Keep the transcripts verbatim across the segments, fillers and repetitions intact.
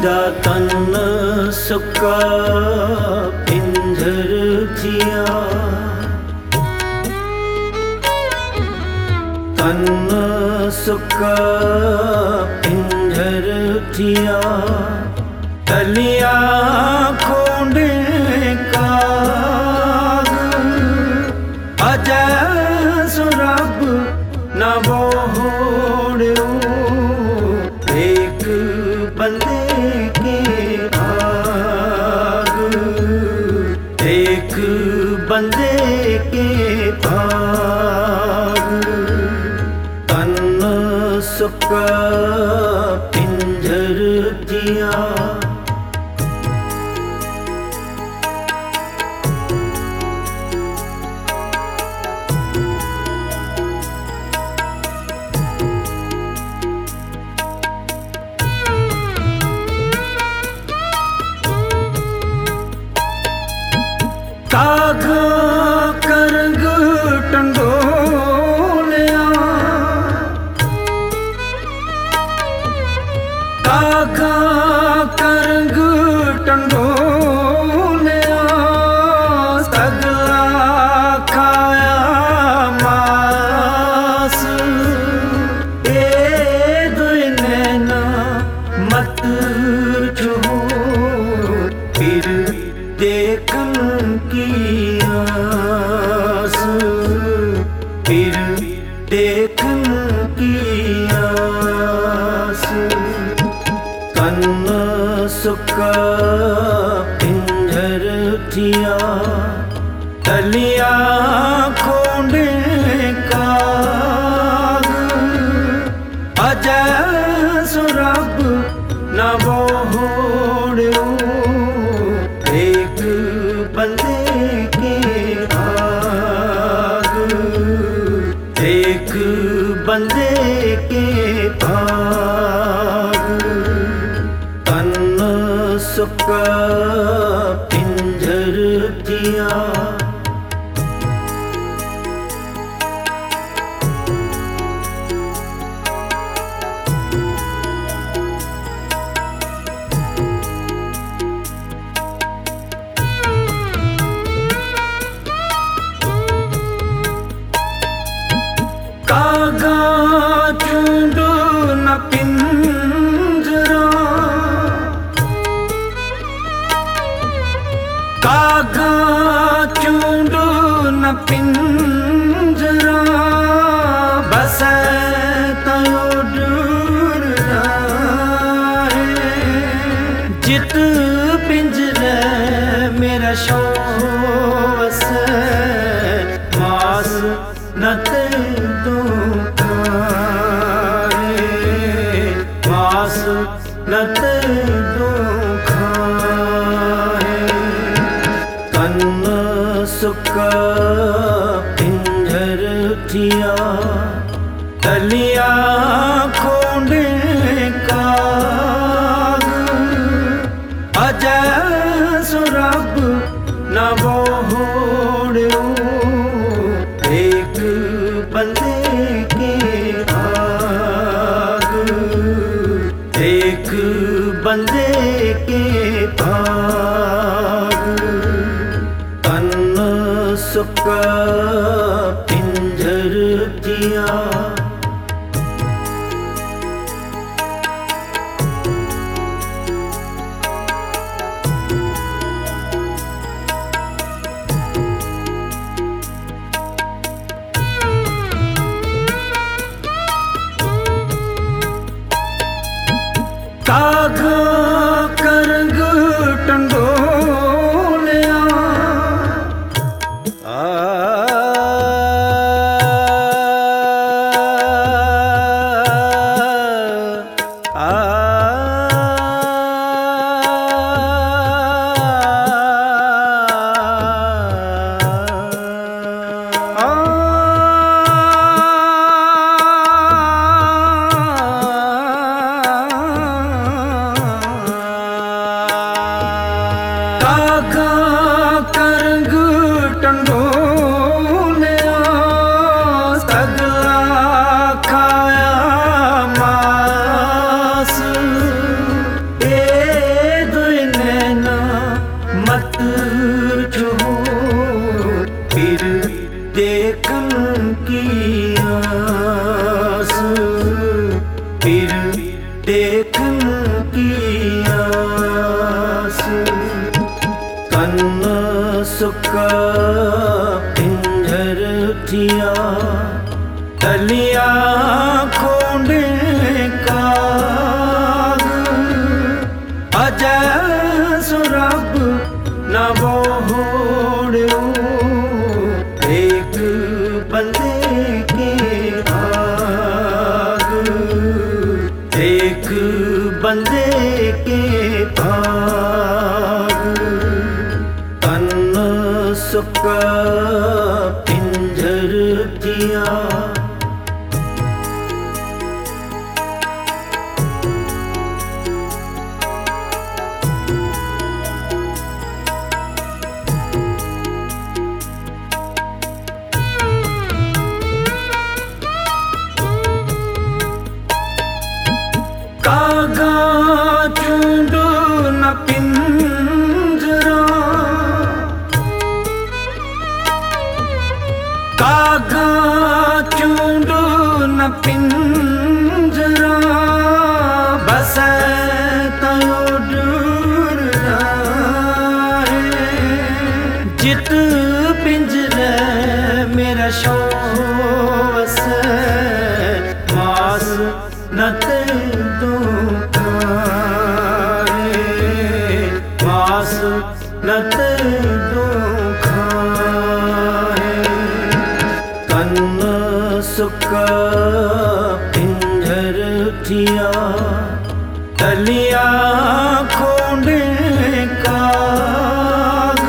जिदा तन सुका पिंजर थिया, तन सुका पिंजर थिया, तलिया खोंडे काग अजय सुरब न बोड़ो एक बंदे के भाग, एक बंदे के भाग। तन सुका पिंजर दिया, काग करग टंडोलिया, काग करग टंडोलिया, सगला खाया मास ए दुई नैना मत छो फिर देखन की आस, फिर देखन की आस। तन सुका पिंजर थिया, तलिया खोंडे काग अजय सुरब न बोड़ो एक बंदे के भाग, एक बंदे के भाग। तन सुका पिंजर दिया, कागा चूंडू न पिंजरा, कागा चूंडू न पिंजरा, बस तयो दूर है जित पिंजरे मेरा शोस मास न दो खाए, मास न दो खाए। तन सुका पिंजर थिया, तलिया खोंडे काग अजय सुरब न बोड़ो एक बंदे के भाग, एक बंदे के भाग। तन सुका पिंजर दिया, काग करग टंडोलिया, तन सुका पिंजर थिया तलिया खोंडे काग अजय सुरभ न बोहोड़ो एक बंदे के भाग एक बंदे के भाग तन सुका पिंजर थिया कागा चूंडो न पिंजरा कागा चूंडो न पिंजरा बस तयो दूर है जित पिंजरे मेरा शोस मास नत मास नत तन सुका पिंजर थिया तलिया खोंडे काग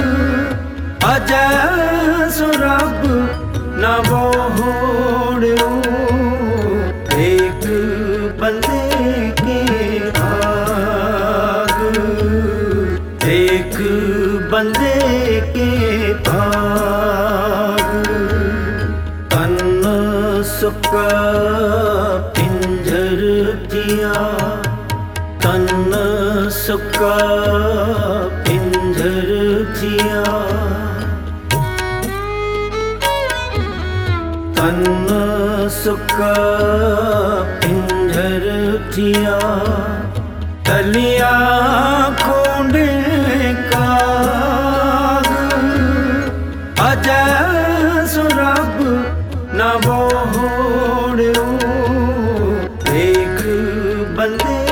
अजय सुरभ न बोहोड़ो एक बंदे के भाग एक बंदे के भाग तन सुका पिंजर थिया तन सुका पिंजर थिया तन सुका पिंजर थिया तलिया खोंडे काग अजय सुरभ न बोहोड़ो एक बंदे